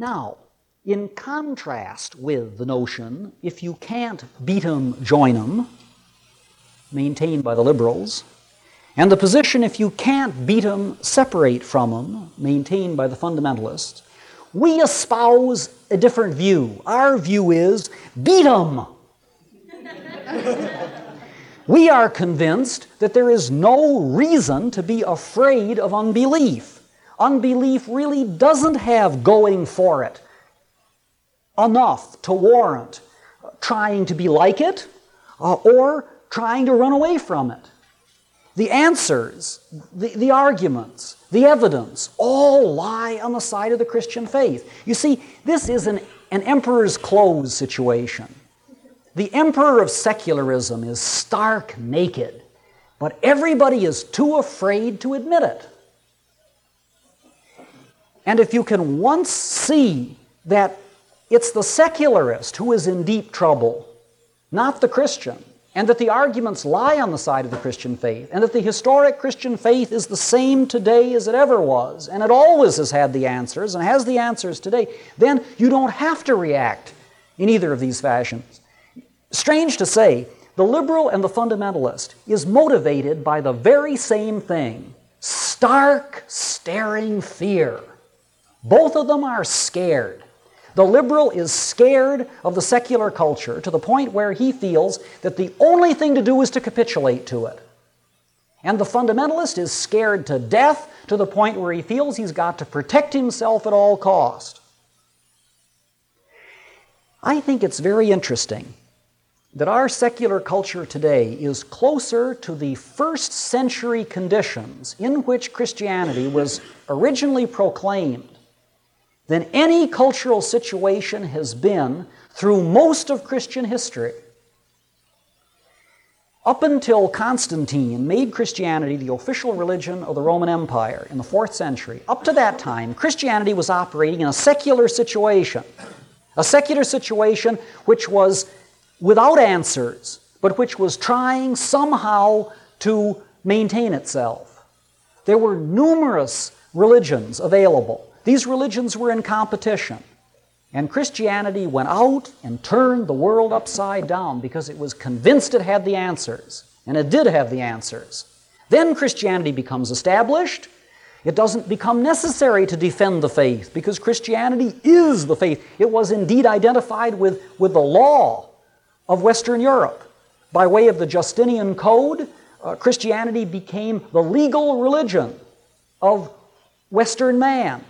Now, in contrast with the notion, if you can't beat 'em, join 'em, maintained by the liberals, and the position, if you can't beat 'em, separate from 'em, maintained by the fundamentalists, we espouse a different view. Our view is, beat 'em! We are convinced that there is no reason to be afraid of unbelief. Unbelief really doesn't have going for it enough to warrant trying to be like it or trying to run away from it. The answers, the arguments, the evidence all lie on the side of the Christian faith. You see, this is an emperor's clothes situation. The emperor of secularism is stark naked, but everybody is too afraid to admit it. And if you can once see that it's the secularist who is in deep trouble, not the Christian, and that the arguments lie on the side of the Christian faith, and that the historic Christian faith is the same today as it ever was, and it always has had the answers, and has the answers today, then you don't have to react in either of these fashions. Strange to say, the liberal and the fundamentalist is motivated by the very same thing, stark, staring fear. Both of them are scared. The liberal is scared of the secular culture to the point where he feels that the only thing to do is to capitulate to it. And the fundamentalist is scared to death to the point where he feels he's got to protect himself at all cost. I think it's very interesting that our secular culture today is closer to the first century conditions in which Christianity was originally proclaimed than any cultural situation has been through most of Christian history. Up until Constantine made Christianity the official religion of the Roman Empire in the 4th century, up to that time, Christianity was operating in a secular situation which was without answers, but which was trying somehow to maintain itself. There were numerous religions available. These religions were in competition, and Christianity went out and turned the world upside down because it was convinced it had the answers, and it did have the answers. Then Christianity becomes established. It doesn't become necessary to defend the faith because Christianity is the faith. It was indeed identified with the law of Western Europe. By way of the Justinian Code, Christianity became the legal religion of Western man.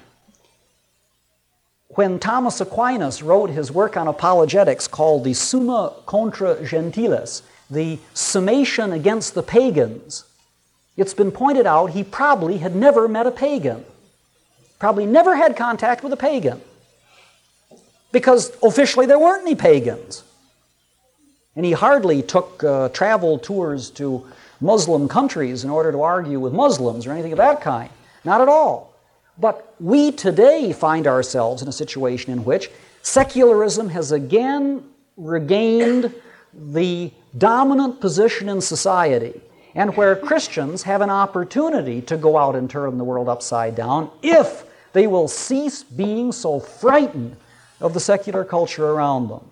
When Thomas Aquinas wrote his work on apologetics called the Summa Contra Gentiles, the summation against the pagans, it's been pointed out he probably had never met a pagan, probably never had contact with a pagan, because officially there weren't any pagans. And he hardly took travel tours to Muslim countries in order to argue with Muslims or anything of that kind. Not at all. But we today find ourselves in a situation in which secularism has again regained the dominant position in society, and where Christians have an opportunity to go out and turn the world upside down if they will cease being so frightened of the secular culture around them.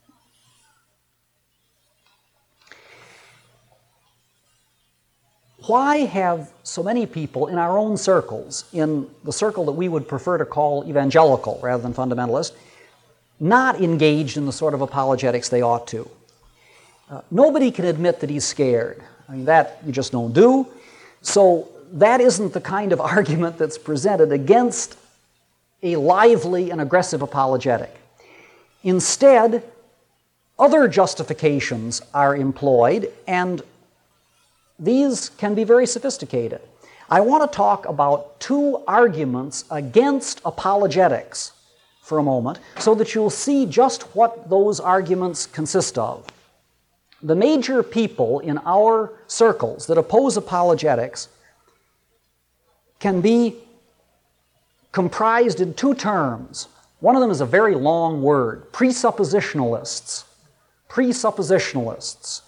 Why have so many people in our own circles, in the circle that we would prefer to call evangelical rather than fundamentalist, not engaged in the sort of apologetics they ought to? Nobody can admit that he's scared. I mean, that you just don't do. So that isn't the kind of argument that's presented against a lively and aggressive apologetic. Instead, other justifications are employed, and these can be very sophisticated. I want to talk about two arguments against apologetics for a moment so that you'll see just what those arguments consist of. The major people in our circles that oppose apologetics can be comprised in two terms. One of them is a very long word, presuppositionalists. Presuppositionalists.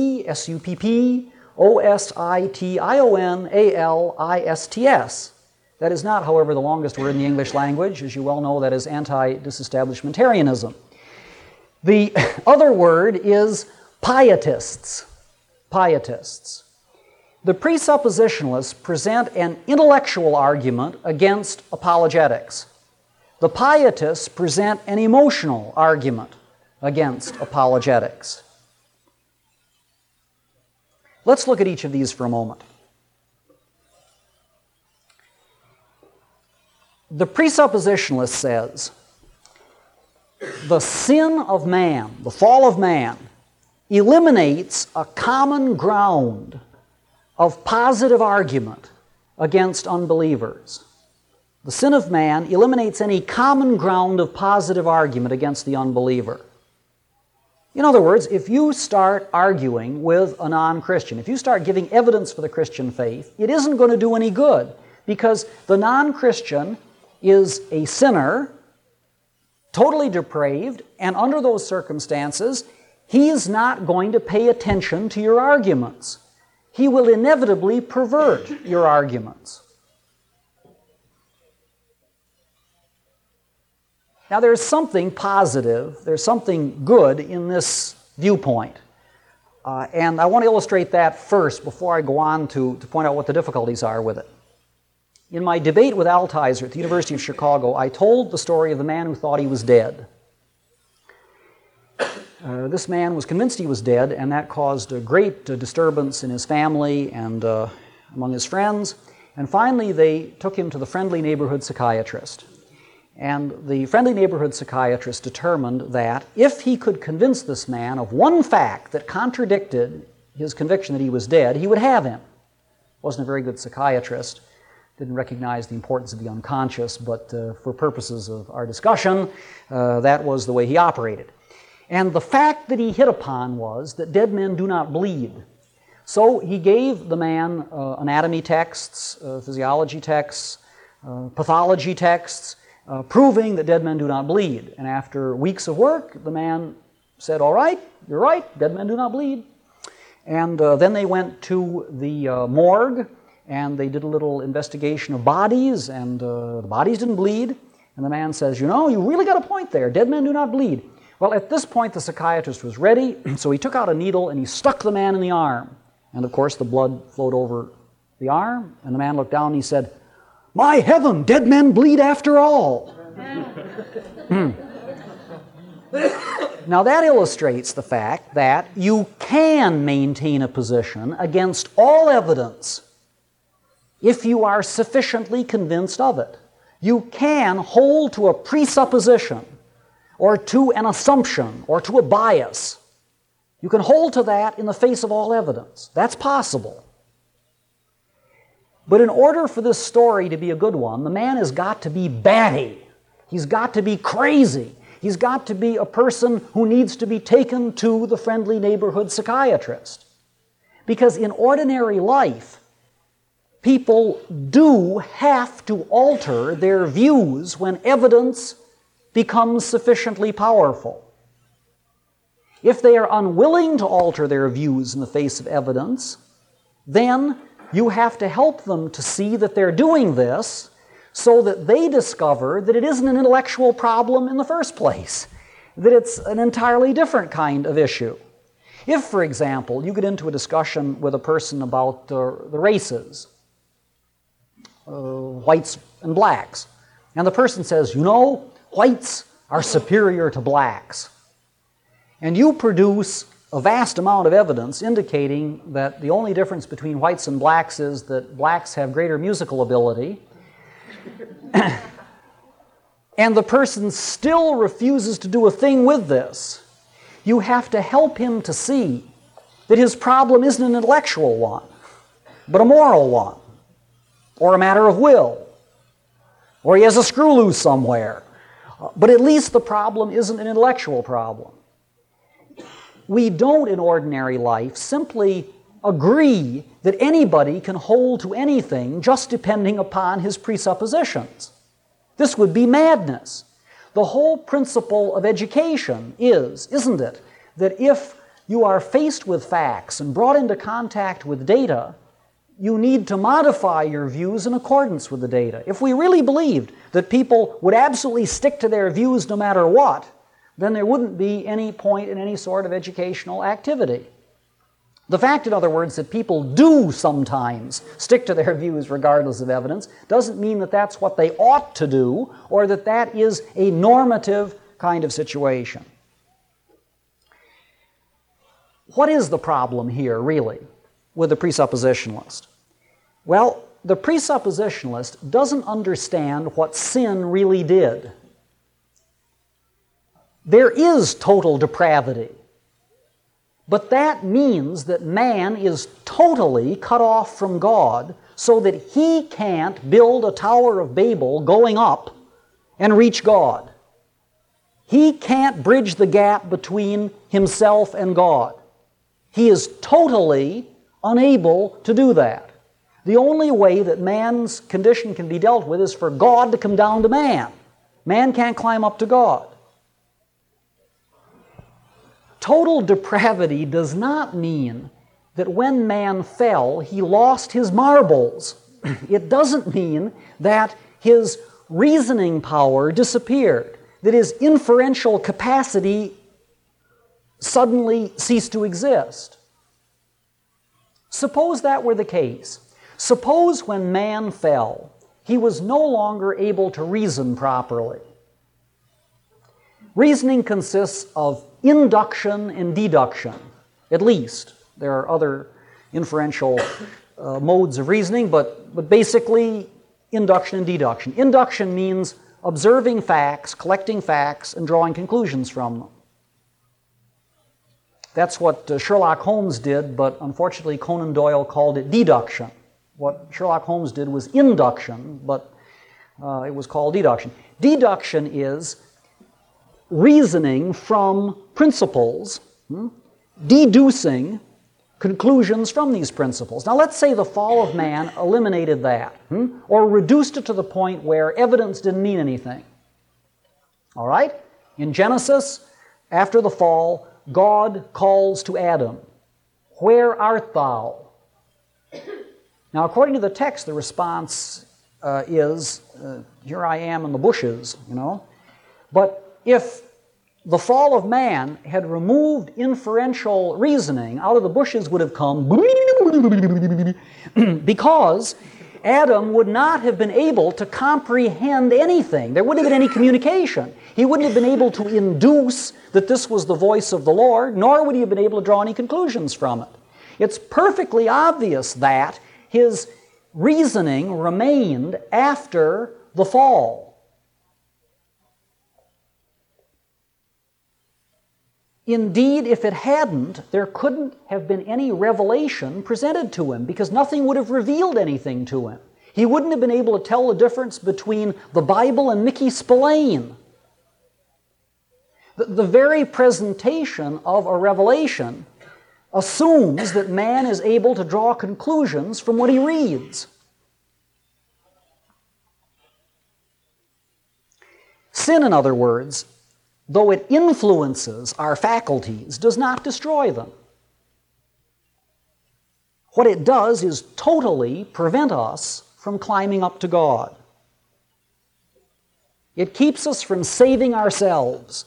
Presuppostionalists. That is not, however, the longest word in the English language. As you well know, that is anti-disestablishmentarianism. The other word is pietists. Pietists. The presuppositionalists present an intellectual argument against apologetics. The pietists present an emotional argument against apologetics. Let's look at each of these for a moment. The presuppositionalist says, the sin of man, the fall of man, eliminates a common ground of positive argument against unbelievers. The sin of man eliminates any common ground of positive argument against the unbeliever. In other words, if you start arguing with a non-Christian, if you start giving evidence for the Christian faith, it isn't going to do any good, because the non-Christian is a sinner, totally depraved, and under those circumstances, he is not going to pay attention to your arguments. He will inevitably pervert your arguments. Now, there's something positive, there's something good in this viewpoint. And I want to illustrate that first before I go on to point out what the difficulties are with it. In my debate with Altizer at the University of Chicago, I told the story of the man who thought he was dead. This man was convinced he was dead, and that caused a great disturbance in his family and among his friends. And finally, they took him to the friendly neighborhood psychiatrist. And the friendly neighborhood psychiatrist determined that if he could convince this man of one fact that contradicted his conviction that he was dead, he would have him. Wasn't a very good psychiatrist, didn't recognize the importance of the unconscious, but for purposes of our discussion, that was the way he operated. And the fact that he hit upon was that dead men do not bleed. So he gave the man anatomy texts, physiology texts, pathology texts, proving that dead men do not bleed. And after weeks of work, the man said, "All right, you're right, dead men do not bleed." And then they went to the morgue, and they did a little investigation of bodies, and the bodies didn't bleed. And the man says, "You know, you really got a point there. Dead men do not bleed." Well, at this point, the psychiatrist was ready, so he took out a needle and he stuck the man in the arm. And of course, the blood flowed over the arm, and the man looked down and he said, "My heaven, dead men bleed after all." Now that illustrates the fact that you can maintain a position against all evidence if you are sufficiently convinced of it. You can hold to a presupposition or to an assumption or to a bias. You can hold to that in the face of all evidence. That's possible. But in order for this story to be a good one, the man has got to be batty. He's got to be crazy. He's got to be a person who needs to be taken to the friendly neighborhood psychiatrist. Because in ordinary life, people do have to alter their views when evidence becomes sufficiently powerful. If they are unwilling to alter their views in the face of evidence, then you have to help them to see that they're doing this so that they discover that it isn't an intellectual problem in the first place, that it's an entirely different kind of issue. If, for example, you get into a discussion with a person about the races, whites and blacks, and the person says, "You know, whites are superior to blacks," and you produce a vast amount of evidence indicating that the only difference between whites and blacks is that blacks have greater musical ability, and the person still refuses to do a thing with this, you have to help him to see that his problem isn't an intellectual one, but a moral one, or a matter of will, or he has a screw loose somewhere. But at least the problem isn't an intellectual problem. We don't, in ordinary life, simply agree that anybody can hold to anything just depending upon his presuppositions. This would be madness. The whole principle of education is, isn't it, that if you are faced with facts and brought into contact with data, you need to modify your views in accordance with the data. If we really believed that people would absolutely stick to their views no matter what, then there wouldn't be any point in any sort of educational activity. The fact, in other words, that people do sometimes stick to their views regardless of evidence doesn't mean that that's what they ought to do or that that is a normative kind of situation. What is the problem here, really, with the presuppositionalist? Well, the presuppositionalist doesn't understand what sin really did. There is total depravity, but that means that man is totally cut off from God so that he can't build a Tower of Babel going up and reach God. He can't bridge the gap between himself and God. He is totally unable to do that. The only way that man's condition can be dealt with is for God to come down to man. Man can't climb up to God. Total depravity does not mean that when man fell, he lost his marbles. It doesn't mean that his reasoning power disappeared, that his inferential capacity suddenly ceased to exist. Suppose that were the case. Suppose when man fell, he was no longer able to reason properly. Reasoning consists of induction and deduction, at least. There are other inferential modes of reasoning, but basically induction and deduction. Induction means observing facts, collecting facts, and drawing conclusions from them. That's what Sherlock Holmes did, but unfortunately Conan Doyle called it deduction. What Sherlock Holmes did was induction, but it was called deduction. Deduction is reasoning from principles, deducing conclusions from these principles. Now let's say the fall of man eliminated that, or reduced it to the point where evidence didn't mean anything. All right? In Genesis, after the fall, God calls to Adam, "Where art thou?" Now, according to the text, the response is, "Here I am in the bushes," you know. But if the fall of man had removed inferential reasoning, out of the bushes would have come because Adam would not have been able to comprehend anything. There wouldn't have been any communication. He wouldn't have been able to induce that this was the voice of the Lord, nor would he have been able to draw any conclusions from it. It's perfectly obvious that his reasoning remained after the fall. Indeed, if it hadn't, there couldn't have been any revelation presented to him because nothing would have revealed anything to him. He wouldn't have been able to tell the difference between the Bible and Mickey Spillane. The very presentation of a revelation assumes that man is able to draw conclusions from what he reads. Sin, in other words, though it influences our faculties, does not destroy them. What it does is totally prevent us from climbing up to God. It keeps us from saving ourselves.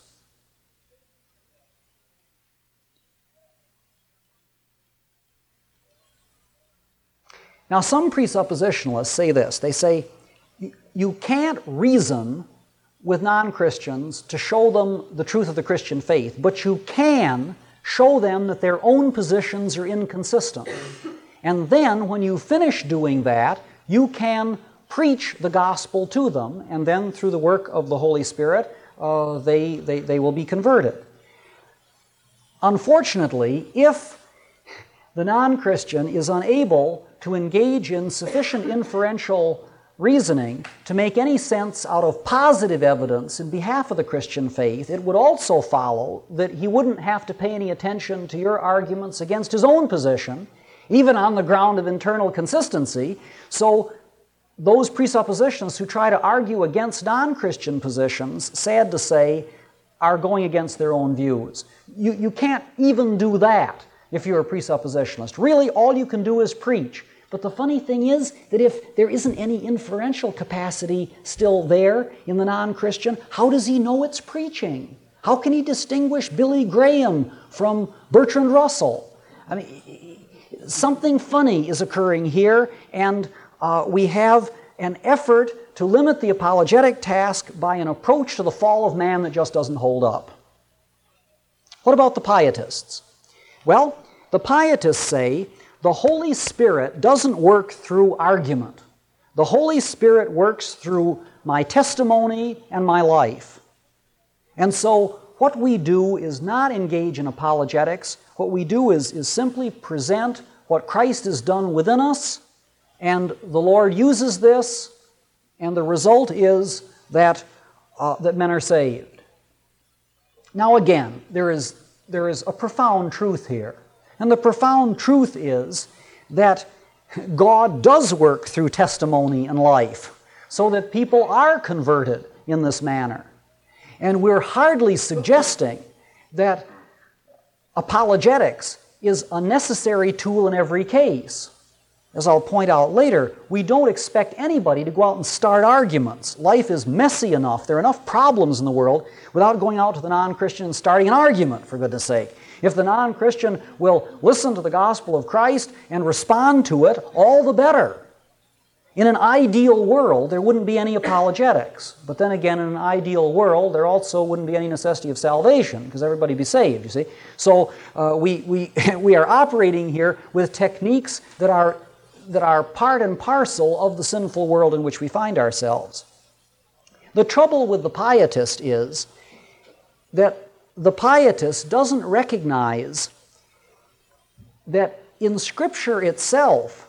Now, some presuppositionalists say this. They say, you can't reason with non-Christians to show them the truth of the Christian faith, but you can show them that their own positions are inconsistent. And then, when you finish doing that, you can preach the gospel to them, and then through the work of the Holy Spirit, they will be converted. Unfortunately, if the non-Christian is unable to engage in sufficient inferential reasoning to make any sense out of positive evidence in behalf of the Christian faith, it would also follow that he wouldn't have to pay any attention to your arguments against his own position, even on the ground of internal consistency. So those presuppositions who try to argue against non-Christian positions, sad to say, are going against their own views. You can't even do that if you're a presuppositionalist. Really, all you can do is preach. But the funny thing is that if there isn't any inferential capacity still there in the non-Christian, how does he know it's preaching? How can he distinguish Billy Graham from Bertrand Russell? I mean, something funny is occurring here, and we have an effort to limit the apologetic task by an approach to the fall of man that just doesn't hold up. What about the pietists? Well, the pietists say the Holy Spirit doesn't work through argument. The Holy Spirit works through my testimony and my life. And so what we do is not engage in apologetics. What we do is simply present what Christ has done within us, and the Lord uses this, and the result is that men are saved. Now again, there is a profound truth here. And the profound truth is that God does work through testimony and life so that people are converted in this manner. And we're hardly suggesting that apologetics is a necessary tool in every case. As I'll point out later, we don't expect anybody to go out and start arguments. Life is messy enough. There are enough problems in the world without going out to the non-Christian and starting an argument, for goodness sake. If the non-Christian will listen to the gospel of Christ and respond to it, all the better. In an ideal world, there wouldn't be any apologetics. But then again, in an ideal world, there also wouldn't be any necessity of salvation, because everybody would be saved, you see. So we are operating here with techniques that are part and parcel of the sinful world in which we find ourselves. The trouble with the pietist is that the pietist doesn't recognize that in Scripture itself,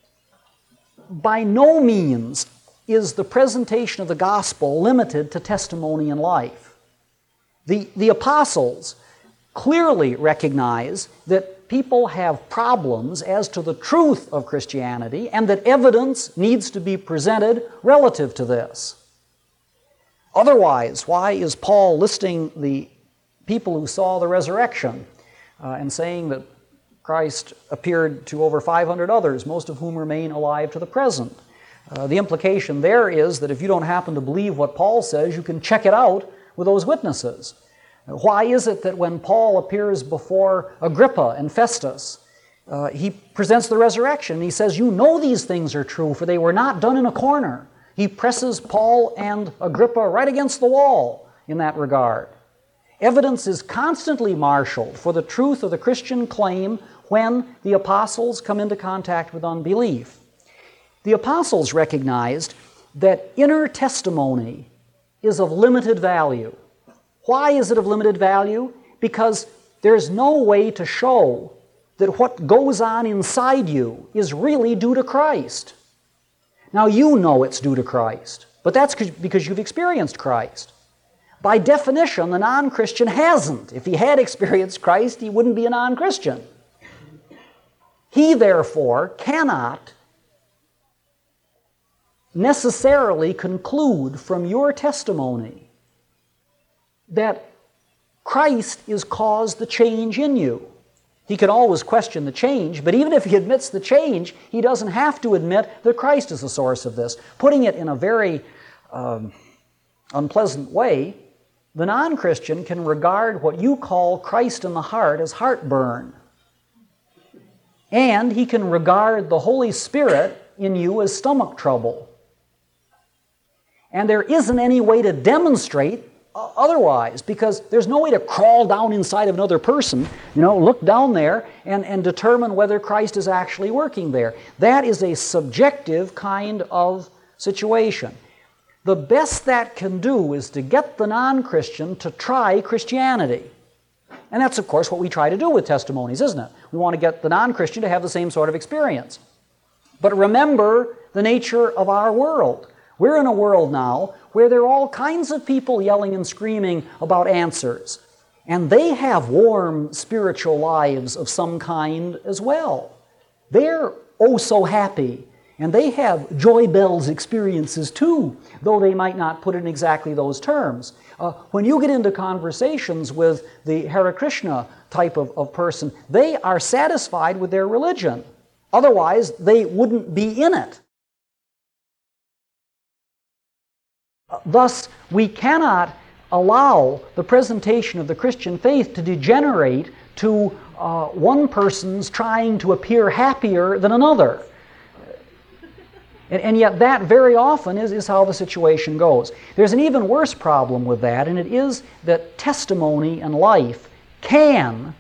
by no means is the presentation of the gospel limited to testimony and life. The apostles clearly recognize that people have problems as to the truth of Christianity and that evidence needs to be presented relative to this. Otherwise, why is Paul listing the people who saw the resurrection and saying that Christ appeared to over 500 others, most of whom remain alive to the present? The implication there is that if you don't happen to believe what Paul says, you can check it out with those witnesses. Why is it that when Paul appears before Agrippa and Festus, he presents the resurrection and he says, you know these things are true, for they were not done in a corner. He presses Paul and Agrippa right against the wall in that regard. Evidence is constantly marshaled for the truth of the Christian claim when the apostles come into contact with unbelief. The apostles recognized that inner testimony is of limited value. Why is it of limited value? Because there's no way to show that what goes on inside you is really due to Christ. Now you know it's due to Christ, but that's because you've experienced Christ. By definition, the non-Christian hasn't. If he had experienced Christ, he wouldn't be a non-Christian. He, therefore, cannot necessarily conclude from your testimony that Christ is caused the change in you. He can always question the change, but even if he admits the change, he doesn't have to admit that Christ is the source of this. Putting it in a very unpleasant way, the non-Christian can regard what you call Christ in the heart as heartburn. And he can regard the Holy Spirit in you as stomach trouble. And there isn't any way to demonstrate otherwise, because there's no way to crawl down inside of another person, look down there and determine whether Christ is actually working there. That is a subjective kind of situation. The best that can do is to get the non-Christian to try Christianity. And that's, of course, what we try to do with testimonies, isn't it? We want to get the non-Christian to have the same sort of experience. But remember the nature of our world. We're in a world now where there are all kinds of people yelling and screaming about answers. And they have warm spiritual lives of some kind as well. They're oh so happy. And they have joy bells experiences too, though they might not put it in exactly those terms. When you get into conversations with the Hare Krishna type of person, they are satisfied with their religion. Otherwise, they wouldn't be in it. Thus, we cannot allow the presentation of the Christian faith to degenerate to one person's trying to appear happier than another. And yet that very often is how the situation goes. There's an even worse problem with that, and it is that testimony and life can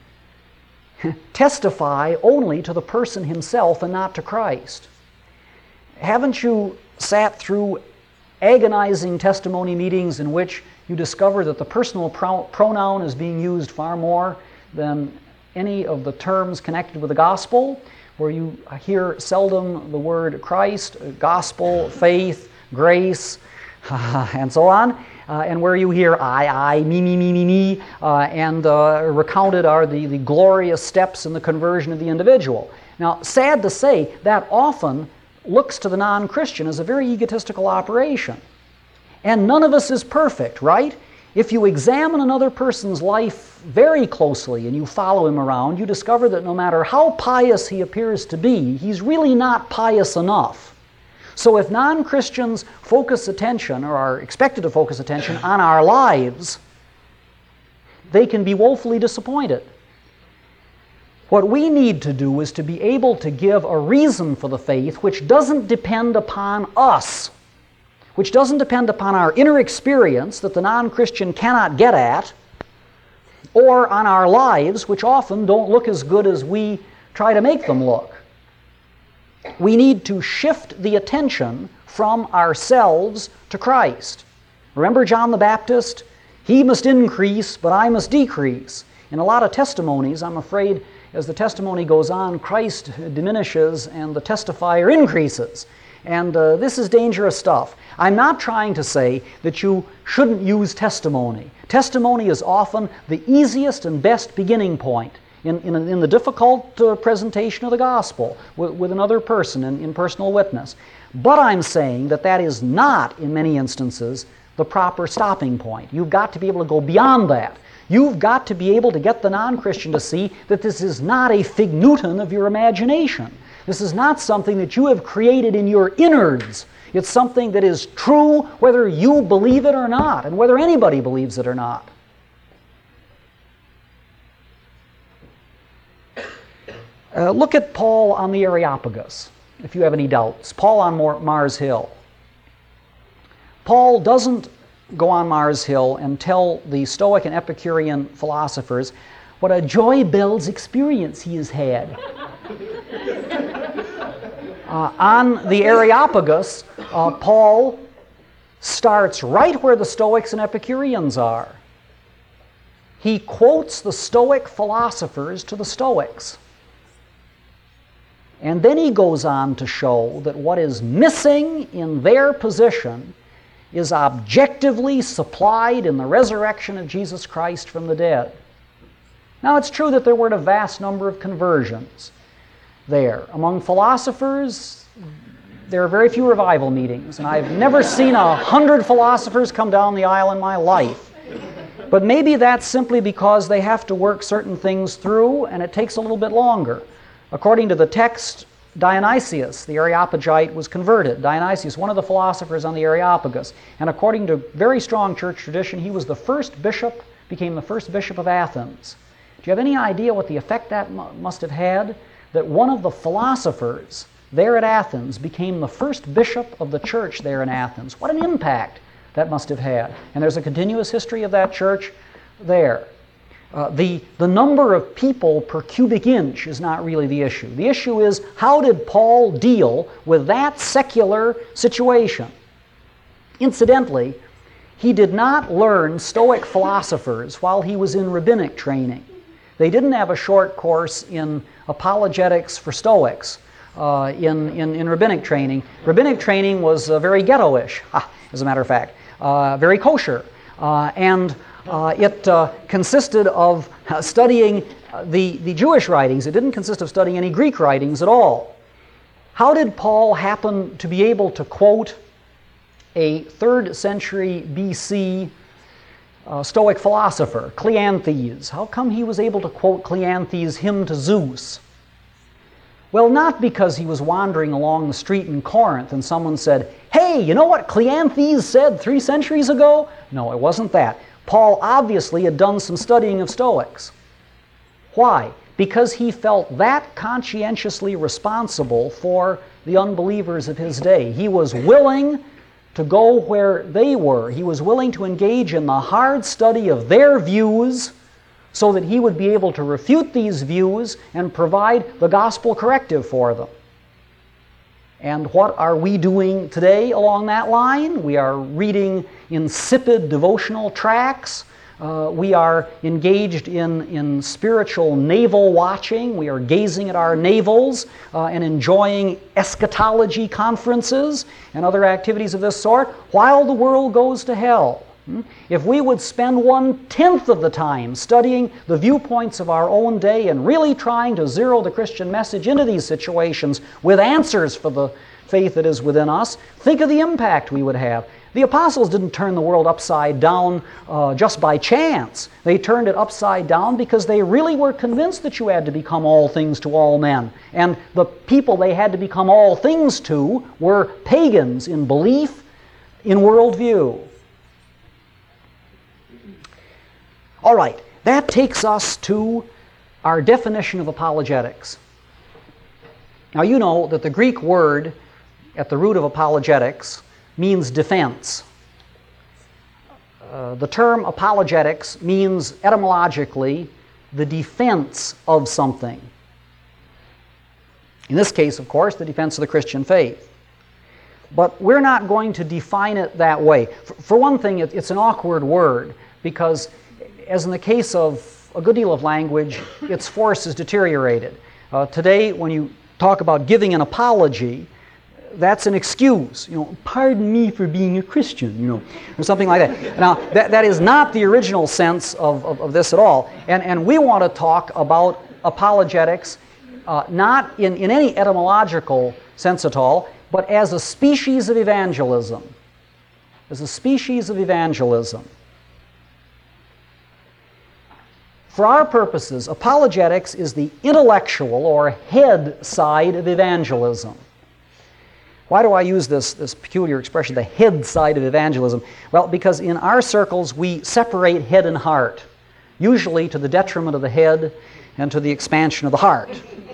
testify only to the person himself and not to Christ. Haven't you sat through agonizing testimony meetings in which you discover that the personal pronoun is being used far more than any of the terms connected with the gospel, where you hear seldom the word Christ, gospel, faith, grace, and so on, and where you hear I, me, and recounted are the glorious steps in the conversion of the individual. Now, sad to say, that often looks to the non-Christian as a very egotistical operation. And none of us is perfect, right? If you examine another person's life very closely and you follow him around, you discover that no matter how pious he appears to be, he's really not pious enough. So if non-Christians focus attention, or are expected to focus attention, on our lives, they can be woefully disappointed. What we need to do is to be able to give a reason for the faith which doesn't depend upon us, which doesn't depend upon our inner experience that the non-Christian cannot get at, or on our lives, which often don't look as good as we try to make them look. We need to shift the attention from ourselves to Christ. Remember John the Baptist? He must increase, but I must decrease. In a lot of testimonies, I'm afraid, as the testimony goes on, Christ diminishes and the testifier increases. And this is dangerous stuff. I'm not trying to say that you shouldn't use testimony. Testimony is often the easiest and best beginning point in the difficult presentation of the gospel with another person in personal witness. But I'm saying that that is not, in many instances, the proper stopping point. You've got to be able to go beyond that. You've got to be able to get the non-Christian to see that this is not a fig Newton of your imagination. This is not something that you have created in your innards. It's something that is true whether you believe it or not, and whether anybody believes it or not. Look at Paul on the Areopagus, if you have any doubts. Paul on Mars Hill. Paul doesn't go on Mars Hill and tell the Stoic and Epicurean philosophers what a joy-bells experience he has had. On the Areopagus, Paul starts right where the Stoics and Epicureans are. He quotes the Stoic philosophers to the Stoics. And then he goes on to show that what is missing in their position is objectively supplied in the resurrection of Jesus Christ from the dead. Now, it's true that there weren't a vast number of conversions there. Among philosophers, there are very few revival meetings, and I've never seen 100 philosophers come down the aisle in my life. But maybe that's simply because they have to work certain things through, and it takes a little bit longer. According to the text, Dionysius, the Areopagite, was converted. Dionysius, one of the philosophers on the Areopagus. And according to very strong church tradition, he was the first bishop, became the first bishop of Athens. Do you have any idea what the effect that must have had? That one of the philosophers there at Athens became the first bishop of the church there in Athens. What an impact that must have had. And there's a continuous history of that church there. The number of people per cubic inch is not really the issue. The issue is, how did Paul deal with that secular situation? Incidentally, he did not learn Stoic philosophers while he was in rabbinic training. They didn't have a short course in apologetics for Stoics in rabbinic training. Rabbinic training was very ghetto-ish, as a matter of fact, very kosher. And it consisted of studying the Jewish writings. It didn't consist of studying any Greek writings at all. How did Paul happen to be able to quote a 3rd century BC Stoic philosopher, Cleanthes? How come he was able to quote Cleanthes' hymn to Zeus? Well, not because he was wandering along the street in Corinth and someone said, "Hey, you know what Cleanthes said 3 centuries ago?" No, it wasn't that. Paul obviously had done some studying of Stoics. Why? Because he felt that conscientiously responsible for the unbelievers of his day. He was willing to go where they were. He was willing to engage in the hard study of their views so that he would be able to refute these views and provide the gospel corrective for them. And what are we doing today along that line? We are reading insipid devotional tracts. We are engaged in spiritual navel watching. We are gazing at our navels and enjoying eschatology conferences and other activities of this sort while the world goes to hell. If we would spend 1/10 of the time studying the viewpoints of our own day and really trying to zero the Christian message into these situations with answers for the faith that is within us, think of the impact we would have. The apostles didn't turn the world upside down just by chance. They turned it upside down because they really were convinced that you had to become all things to all men. And the people they had to become all things to were pagans in belief, in worldview. All right, that takes us to our definition of apologetics. Now you know that the Greek word at the root of apologetics means defense. The term apologetics means etymologically the defense of something. In this case, of course, the defense of the Christian faith. But we're not going to define it that way. For one thing, it's an awkward word because, as in the case of a good deal of language, its force is deteriorated. Today, when you talk about giving an apology, that's an excuse. Pardon me for being a Christian, or something like that. Now, that is not the original sense of this at all. And we want to talk about apologetics not in any etymological sense at all, but as a species of evangelism. As a species of evangelism. For our purposes, apologetics is the intellectual or head side of evangelism. Why do I use this peculiar expression, the head side of evangelism? Well, because in our circles we separate head and heart, usually to the detriment of the head and to the expansion of the heart.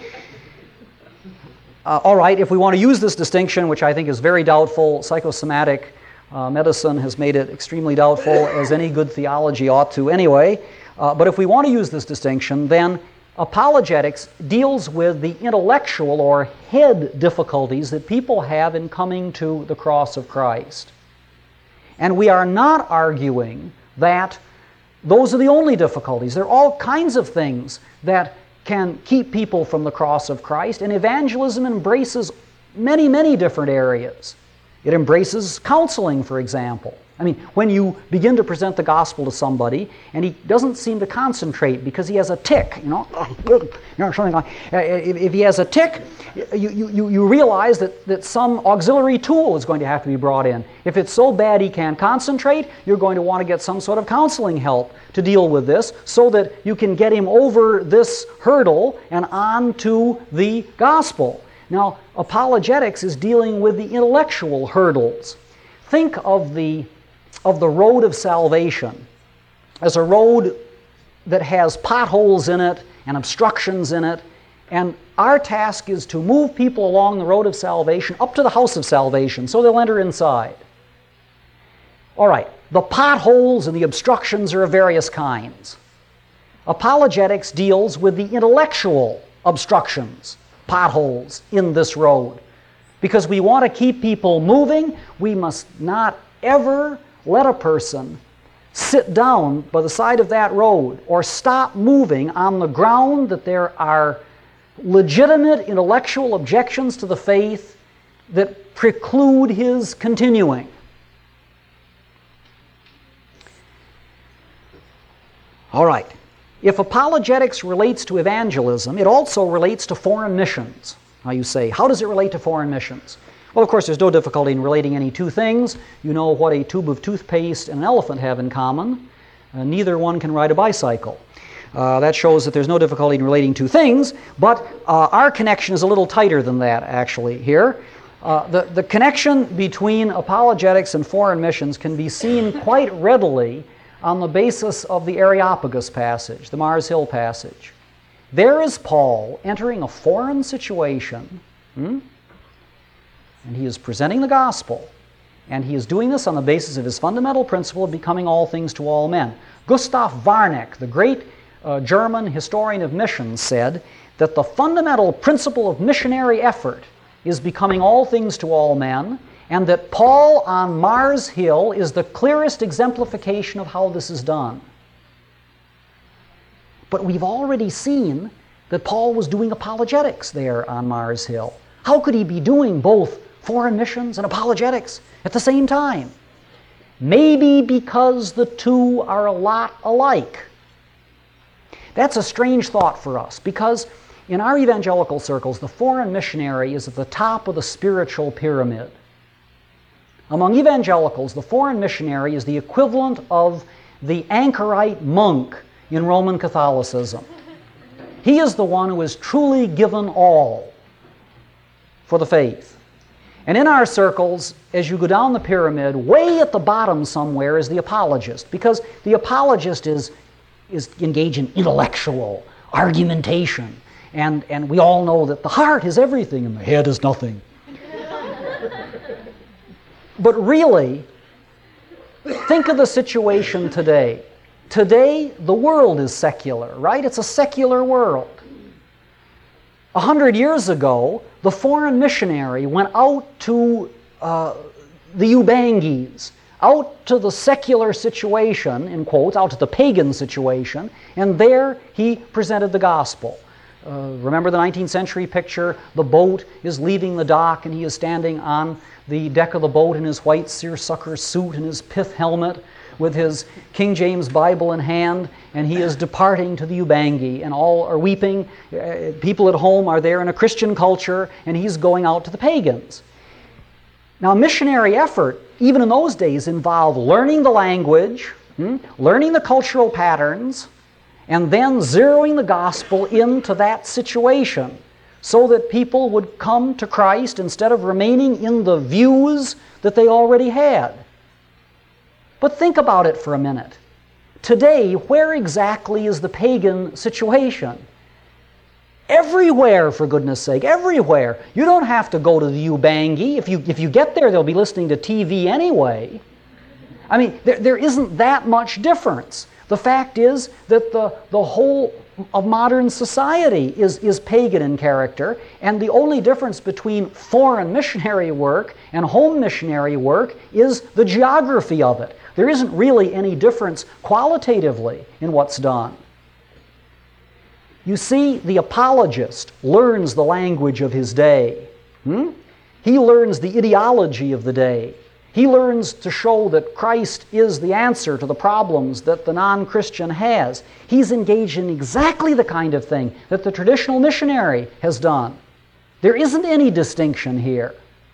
All right, if we want to use this distinction, which I think is very doubtful, psychosomatic medicine has made it extremely doubtful, as any good theology ought to anyway. But if we want to use this distinction, then apologetics deals with the intellectual or head difficulties that people have in coming to the cross of Christ. And we are not arguing that those are the only difficulties. There are all kinds of things that can keep people from the cross of Christ, and evangelism embraces many, many different areas. It embraces counseling, for example. I mean, when you begin to present the gospel to somebody and he doesn't seem to concentrate because he has a tic, something like. If he has a tic, you realize that some auxiliary tool is going to have to be brought in. If it's so bad he can't concentrate, you're going to want to get some sort of counseling help to deal with this so that you can get him over this hurdle and on to the gospel. Now, apologetics is dealing with the intellectual hurdles. Think of the road of salvation as a road that has potholes in it and obstructions in it, and our task is to move people along the road of salvation up to the house of salvation so they'll enter inside. All right, the potholes and the obstructions are of various kinds. Apologetics deals with the intellectual obstructions, potholes in this road. Because we want to keep people moving, we must not ever let a person sit down by the side of that road or stop moving on the ground that there are legitimate intellectual objections to the faith that preclude his continuing. All right. If apologetics relates to evangelism, it also relates to foreign missions. Now you say, how does it relate to foreign missions? Well, of course, there's no difficulty in relating any two things. You know what a tube of toothpaste and an elephant have in common. Neither one can ride a bicycle. That shows that there's no difficulty in relating two things, but our connection is a little tighter than that, actually, here. The connection between apologetics and foreign missions can be seen quite readily on the basis of the Areopagus passage, the Mars Hill passage. There is Paul entering a foreign situation, and he is presenting the gospel, and he is doing this on the basis of his fundamental principle of becoming all things to all men. Gustav Warneck, the great German historian of missions, said that the fundamental principle of missionary effort is becoming all things to all men, and that Paul on Mars Hill is the clearest exemplification of how this is done. But we've already seen that Paul was doing apologetics there on Mars Hill. How could he be doing both foreign missions and apologetics at the same time? Maybe because the two are a lot alike. That's a strange thought for us, because in our evangelical circles, the foreign missionary is at the top of the spiritual pyramid. Among evangelicals, the foreign missionary is the equivalent of the anchorite monk in Roman Catholicism. He is the one who is truly given all for the faith. And in our circles, as you go down the pyramid, way at the bottom somewhere is the apologist, because the apologist is engaged in intellectual argumentation. And we all know that the heart is everything and the head is nothing. But really, think of the situation today. Today, the world is secular, right? It's a secular world. 100 years ago, the foreign missionary went out to the Ubangis, out to the secular situation, in quotes, out to the pagan situation, and there he presented the gospel. Remember the 19th century picture? The boat is leaving the dock and he is standing on the deck of the boat in his white seersucker suit and his pith helmet with his King James Bible in hand, and he is departing to the Ubangi, and all are weeping. People at home are there in a Christian culture, and he's going out to the pagans. Now, missionary effort, even in those days, involved learning the language, learning the cultural patterns, and then zeroing the gospel into that situation so that people would come to Christ instead of remaining in the views that they already had. But think about it for a minute. Today, where exactly is the pagan situation? Everywhere, for goodness sake, everywhere. You don't have to go to the Ubangi. If you get there, they'll be listening to TV anyway. I mean, there isn't that much difference. The fact is that the whole of modern society is pagan in character, and the only difference between foreign missionary work and home missionary work is the geography of it. There isn't really any difference qualitatively in what's done. You see, the apologist learns the language of his day. He learns the ideology of the day. He learns to show that Christ is the answer to the problems that the non-Christian has. He's engaged in exactly the kind of thing that the traditional missionary has done. There isn't any distinction here.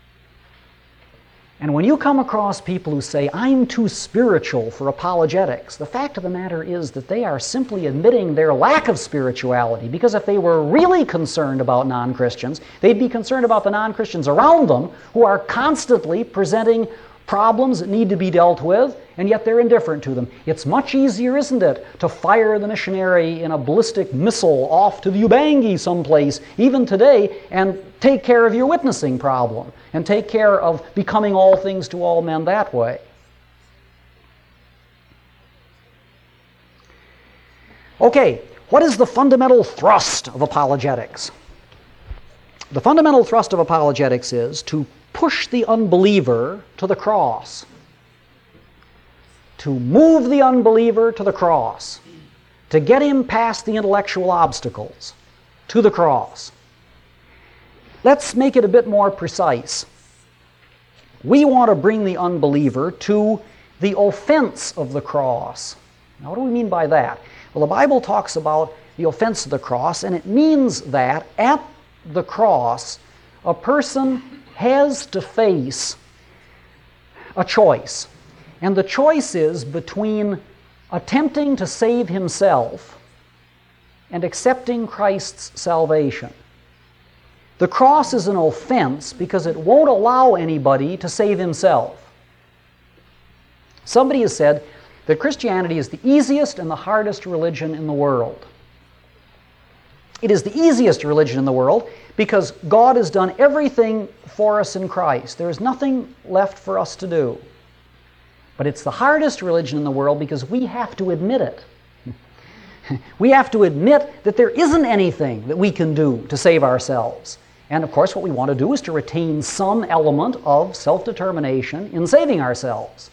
And when you come across people who say, I'm too spiritual for apologetics, the fact of the matter is that they are simply admitting their lack of spirituality, because if they were really concerned about non-Christians, they'd be concerned about the non-Christians around them who are constantly presenting problems that need to be dealt with, and yet they're indifferent to them. It's much easier, isn't it, to fire the missionary in a ballistic missile off to the Ubangi someplace, even today, and take care of your witnessing problem, and take care of becoming all things to all men that way. Okay, what is the fundamental thrust of apologetics? The fundamental thrust of apologetics is to push the unbeliever to the cross. To move the unbeliever to the cross. To get him past the intellectual obstacles to the cross. Let's make it a bit more precise. We want to bring the unbeliever to the offense of the cross. Now, what do we mean by that? Well, the Bible talks about the offense of the cross, and it means that at the cross, a person has to face a choice. And the choice is between attempting to save himself and accepting Christ's salvation. The cross is an offense because it won't allow anybody to save himself. Somebody has said that Christianity is the easiest and the hardest religion in the world. It is the easiest religion in the world because God has done everything for us in Christ. There is nothing left for us to do. But it's the hardest religion in the world because we have to admit it. We have to admit that there isn't anything that we can do to save ourselves. And of course, what we want to do is to retain some element of self-determination in saving ourselves.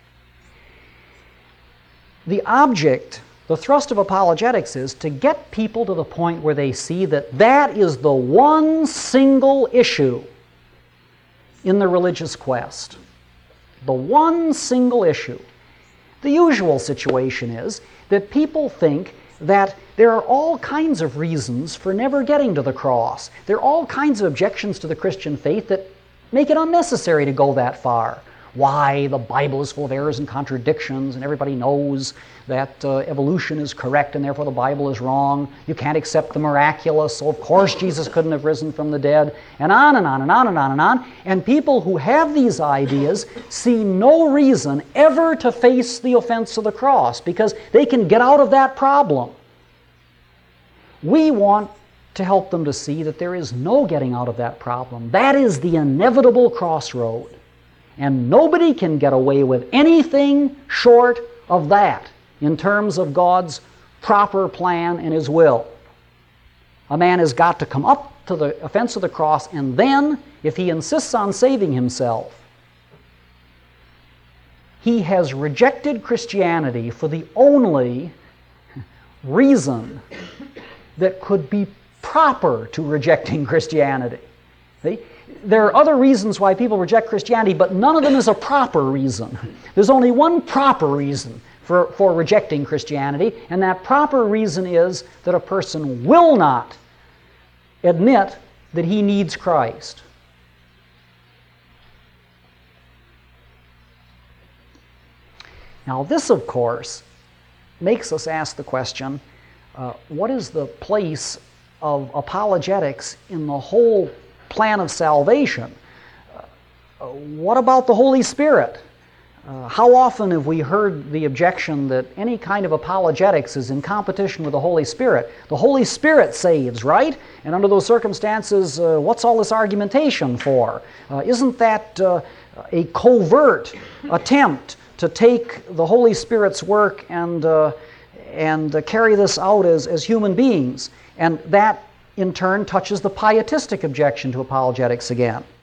The object, the thrust of apologetics is to get people to the point where they see that that is the one single issue in the religious quest. The one single issue. The usual situation is that people think that there are all kinds of reasons for never getting to the cross. There are all kinds of objections to the Christian faith that make it unnecessary to go that far. Why the Bible is full of errors and contradictions, and everybody knows that evolution is correct and therefore the Bible is wrong. You can't accept the miraculous, so of course Jesus couldn't have risen from the dead, and on and on and on and on and on. And people who have these ideas see no reason ever to face the offense of the cross because they can get out of that problem. We want to help them to see that there is no getting out of that problem. That is the inevitable crossroad. And nobody can get away with anything short of that in terms of God's proper plan and His will. A man has got to come up to the offense of the cross, and then, if he insists on saving himself, he has rejected Christianity for the only reason that could be proper to rejecting Christianity. See? There are other reasons why people reject Christianity, but none of them is a proper reason. There's only one proper reason for rejecting Christianity, and that proper reason is that a person will not admit that he needs Christ. Now this, of course, makes us ask the question, what is the place of apologetics in the whole plan of salvation? What about the Holy Spirit? How often have we heard the objection that any kind of apologetics is in competition with the Holy Spirit? The Holy Spirit saves, right? And under those circumstances, what's all this argumentation for? Isn't that a covert attempt to take the Holy Spirit's work and carry this out as human beings? And that in turn touches the pietistic objection to apologetics again.